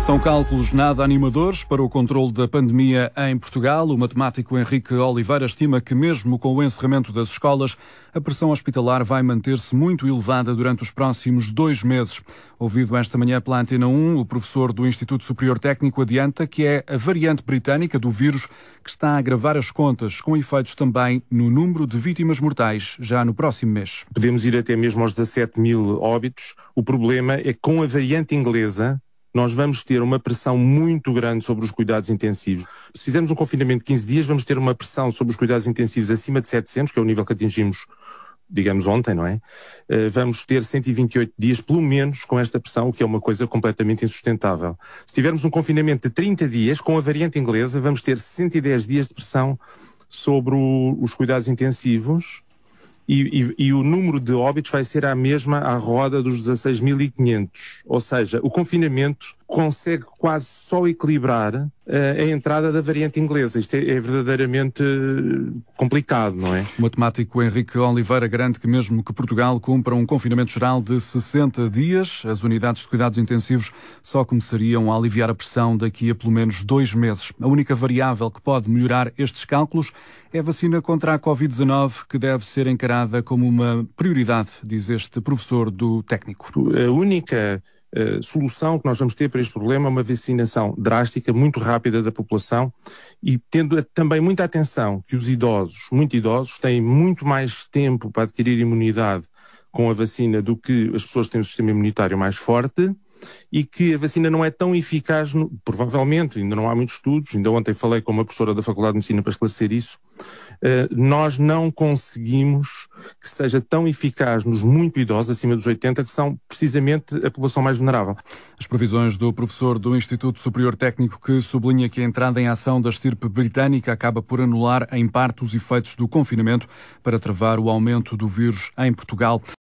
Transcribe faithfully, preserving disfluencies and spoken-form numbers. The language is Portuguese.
São cálculos nada animadores para o controle da pandemia em Portugal. O matemático Henrique Oliveira estima que, mesmo com o encerramento das escolas, a pressão hospitalar vai manter-se muito elevada durante os próximos dois meses. Ouvido esta manhã pela Antena um, o professor do Instituto Superior Técnico adianta que é a variante britânica do vírus que está a agravar as contas, com efeitos também no número de vítimas mortais já no próximo mês. Podemos ir até mesmo aos dezassete mil óbitos. O problema é que com a variante inglesa nós vamos ter uma pressão muito grande sobre os cuidados intensivos. Se fizermos um confinamento de quinze dias, vamos ter uma pressão sobre os cuidados intensivos acima de setecentos, que é o nível que atingimos, digamos, ontem, não é? Vamos ter cento e vinte e oito dias, pelo menos, com esta pressão, o que é uma coisa completamente insustentável. Se tivermos um confinamento de trinta dias, com a variante inglesa, vamos ter cento e dez dias de pressão sobre o, os cuidados intensivos. E, e, e o número de óbitos vai ser a mesma à roda dos dezasseis mil e quinhentos. Ou seja, o confinamento consegue quase só equilibrar uh, a entrada da variante inglesa. Isto é, é verdadeiramente uh, complicado, não é? O matemático Henrique Oliveira garante que mesmo que Portugal cumpra um confinamento geral de sessenta dias, as unidades de cuidados intensivos só começariam a aliviar a pressão daqui a pelo menos dois meses. A única variável que pode melhorar estes cálculos é a vacina contra a covid dezanove, que deve ser encarada como uma prioridade, diz este professor do técnico. A única uh, solução que nós vamos ter para este problema é uma vacinação drástica, muito rápida da população e tendo também muita atenção que os idosos, muito idosos, têm muito mais tempo para adquirir imunidade com a vacina do que as pessoas que têm um sistema imunitário mais forte e que a vacina não é tão eficaz, no, provavelmente, ainda não há muitos estudos, ainda ontem falei com uma professora da Faculdade de Medicina para esclarecer isso, uh, nós não conseguimos que seja tão eficaz nos muito idosos, acima dos oitenta, que são precisamente a população mais vulnerável. As previsões do professor do Instituto Superior Técnico, que sublinha que a entrada em ação da estirpe britânica acaba por anular em parte os efeitos do confinamento para travar o aumento do vírus em Portugal.